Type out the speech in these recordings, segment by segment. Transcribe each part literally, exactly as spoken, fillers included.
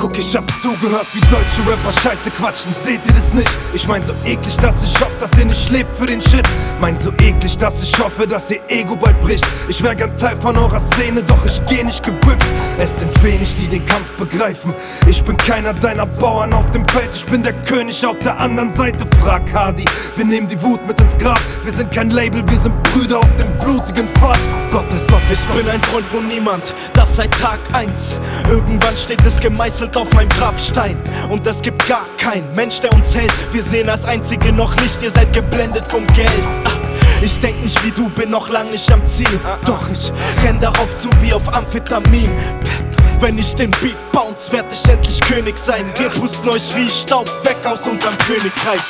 Guck, ich hab zugehört, wie deutsche Rapper Scheiße quatschen, seht ihr das nicht? Ich mein so eklig, dass ich hoffe, dass ihr nicht lebt für den Shit. Mein so eklig, dass ich hoffe, dass ihr Ego bald bricht. Ich wär gern Teil von eurer Szene, doch ich geh nicht gebückt. Es sind wenig, die den Kampf begreifen. Ich bin keiner deiner Bauern auf dem Feld, ich bin der König auf der anderen Seite. Frag Hardy, wir nehmen die Wut mit ins Grab. Wir sind kein Label, wir sind Brüder auf dem blutigen Pfad. Gottes Gott, ich bin ein Freund von niemand, das seit Tag eins. Irgendwann steht es gemeißelt auf meinem Grabstein. Und es gibt gar keinen Mensch, der uns hält. Wir sehen als einzige noch Licht, ihr seid geblendet vom Geld. Ich denk nicht wie du, bin noch lang nicht am Ziel. Doch ich renn darauf zu wie auf Amphetamin. Wenn ich den Beat bounce, werd ich endlich König sein. Wir pusten euch wie Staub weg aus unserem Königreich.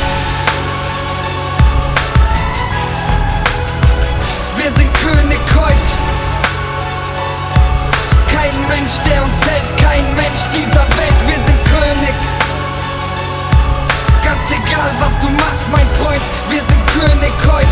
Wir sind König heut. Kein Mensch, der uns hält, kein Mensch dieser Welt. Wir sind König. Ganz egal, was du machst, mein Freund, wir sind König heut.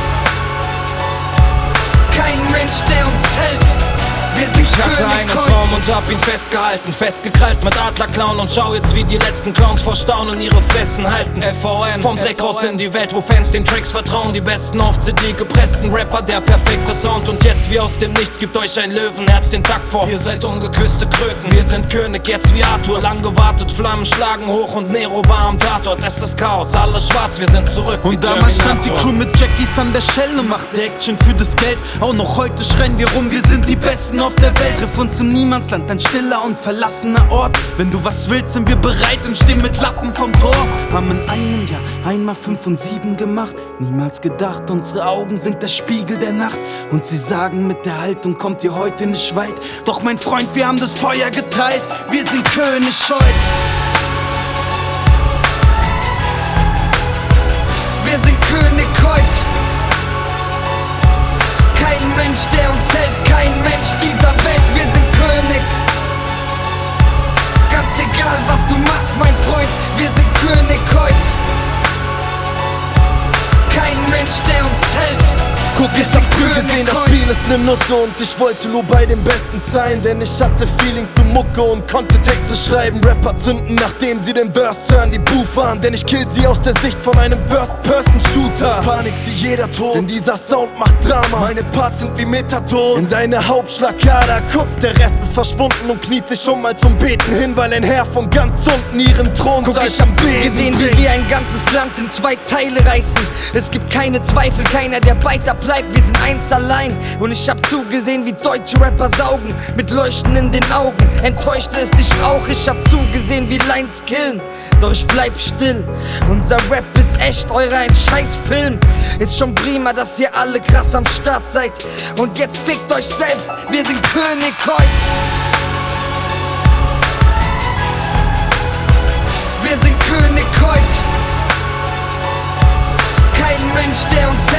Kein Mensch, der uns hält. Wir sind Ich hatte König einen heut. Traum und hab ihn festgehalten, festgekrallt mit Adlerclown und schau jetzt wie die letzten Clowns vor Staunen ihre Fressen halten. F V N, vom Dreck raus in die Welt, wo Fans den Tracks vertrauen, die besten auf C D gepressten Rapper, der perfekte Sound. Und jetzt wie aus dem Nichts gibt euch ein Löwenherz den Takt vor. Ihr seid ungeküsste Kröten, wir sind König jetzt wie Arthur. Lang gewartet, Flammen schlagen hoch und Nero war am Tatort. Es ist Chaos, alles schwarz, wir sind zurück wie Und damals stand die Terminator. Crew mit Jackies an der Shell und machte Action für das Geld. Auch noch heute schreien wir rum, wir sind die Besten auf der Welt. Triff uns im Niemandsland, ein stiller und verlassener Ort. Wenn du was willst, sind wir bereit und stehen mit Lappen vom Tor. Haben in einem Jahr einmal fünf und sieben gemacht. Niemals gedacht, unsere Augen sind der Spiegel der Nacht. Und sie sagen, mit der Haltung kommt ihr heute nicht weit. Doch mein Freund, wir haben das Feuer geteilt. Wir sind König heut. Wir sind König heut. Kein Mensch, der uns hält, kein Mensch dieser Welt. Wir sind König. Ganz egal, was du machst, mein Freund, wir sind König heut. Kein Mensch, der uns hält. Guck, ich hab früh gesehen, das Spiel ist ne Nutte und ich wollte nur bei den Besten sein, denn ich hatte Feeling für Mucke und konnte Texte schreiben. Rapper zünden, nachdem sie den Verse hören, die Boo fahren, denn ich kill sie aus der Sicht von einem First-Person-Shooter. Panik, sie jeder tot, denn dieser Sound macht Drama. Meine Parts sind wie Metaton in deine Hauptschlagader. Guck, der Rest ist verschwunden und kniet sich schon mal zum Beten hin, weil ein Herr von ganz unten ihren Thron Guck, ich hab gesehen, wie wir ein ganzes Land in zwei Teile reißen. Es gibt keine Zweifel, keiner, der weiter bleibt. Wir sind eins allein. Und ich hab zugesehen, wie deutsche Rapper saugen, mit Leuchten in den Augen. Enttäuschte es dich auch? Ich hab zugesehen, wie Lines killen. Doch ich bleib still. Unser Rap ist echt, eurer ein Scheißfilm. Ist schon prima, dass ihr alle krass am Start seid. Und jetzt fickt euch selbst, wir sind König heut. Wir sind König heut. Kein Mensch, der uns